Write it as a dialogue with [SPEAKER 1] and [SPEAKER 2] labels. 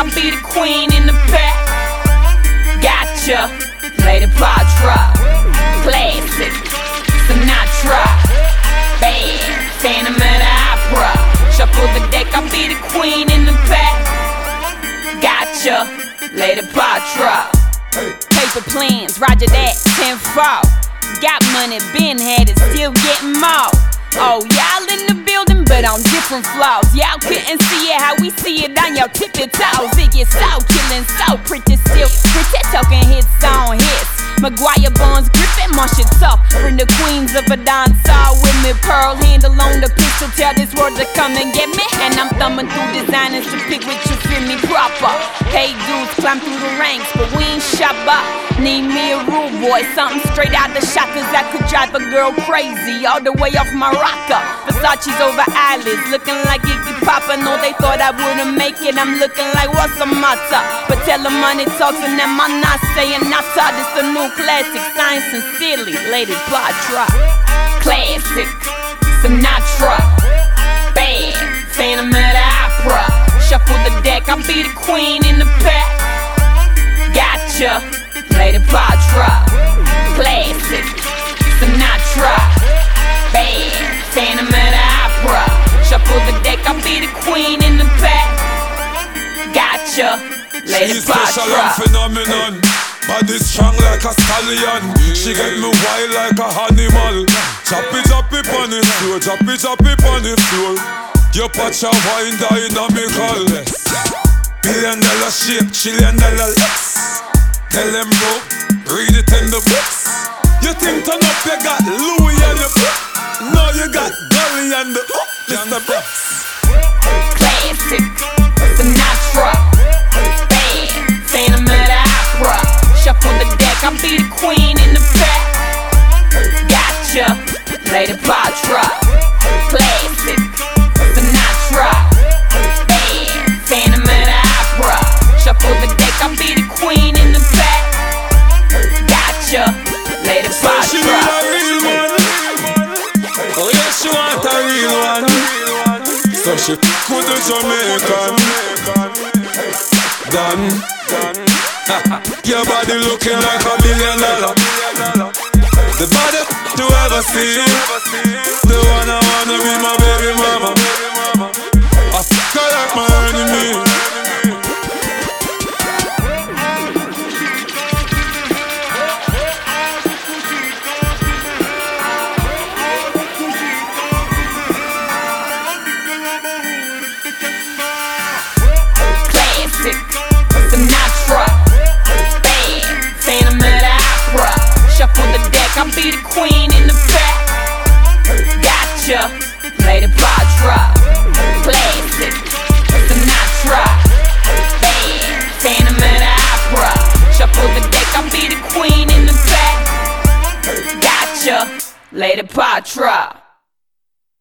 [SPEAKER 1] I'll be the queen in the back. Gotcha, Lady Patra, classic, Sinatra, bad, Phantom of the Opera. Shuffle the deck, I'll be the queen in the back. Gotcha, Lady Patra. Paper plans, roger that, 10-4. Got money, been had it, still getting more. Oh, y'all in the building, but on different floors. Y'all couldn't see it how we see it on your tippy toes. It gets so killin', so pretty still. Pretty talking hits on hits. Maguire Bonds gripping my shit tough. Bring the queens of a dancehall with me. Pearl handle on the pistol, tell this world to come and get me. And I'm thumbing through designers to pick which you feel me proper. Hey dudes, climb through the ranks, but we ain't shabba. Need me a rude boy, something straight out the shot, cause that could drive a girl crazy. All the way off my rocker, Versace's over eyelids, looking like Iggy Pop. I know they thought I wouldn't make it, I'm looking like what's the matter? But tell them money talks and them I'm not saying nada. This a new classic, science and silly, Lady Patra. Classic, Sinatra, bad, Phantom of the Opera. Shuffle the deck, I'll be the queen in the back. Gotcha, Lady Patra, classic, Sinatra, bad, Phantom of the Opera. Shuffle the deck, I'll be the queen in the back. Gotcha, Lady Patra.
[SPEAKER 2] She's special and phenomenon, body strong like a stallion. She get me wild like a animal. Chop it on the floor, chop it on the floor. Your patch of wine dynamical. $1 billion shape, $1 trillion looks. Tell them bro, read it in the books. You think turn up you got Louis on your book. No, you got Dolly on the hook. Mr. Brooks.
[SPEAKER 1] Classic, Sinatra, bad, Phantom of the Opera. Shuffle the deck, I'll be the queen in the back. Gotcha, Lady Patra, classic, Sinatra, bad, Phantom of the Opera. Shuffle the deck, I'll be the queen in the back. Gotcha, Lady Patra.
[SPEAKER 2] She need a real man. Oh yeah, she want a real one. So she f*** with the Jamaican. Done. Your body looking like $1 billion. The body you ever see. The one I wanna be my baby mama. I f*** her like my enemy.
[SPEAKER 1] Sinatra, bad, Phantom of the Opera. Shuffle the deck, I'll be the queen in the back. Gotcha, Lady Patra, classic, Sinatra, bad, Phantom of the Opera. Shuffle the deck, I'll be the queen in the back. Gotcha, Lady Patra.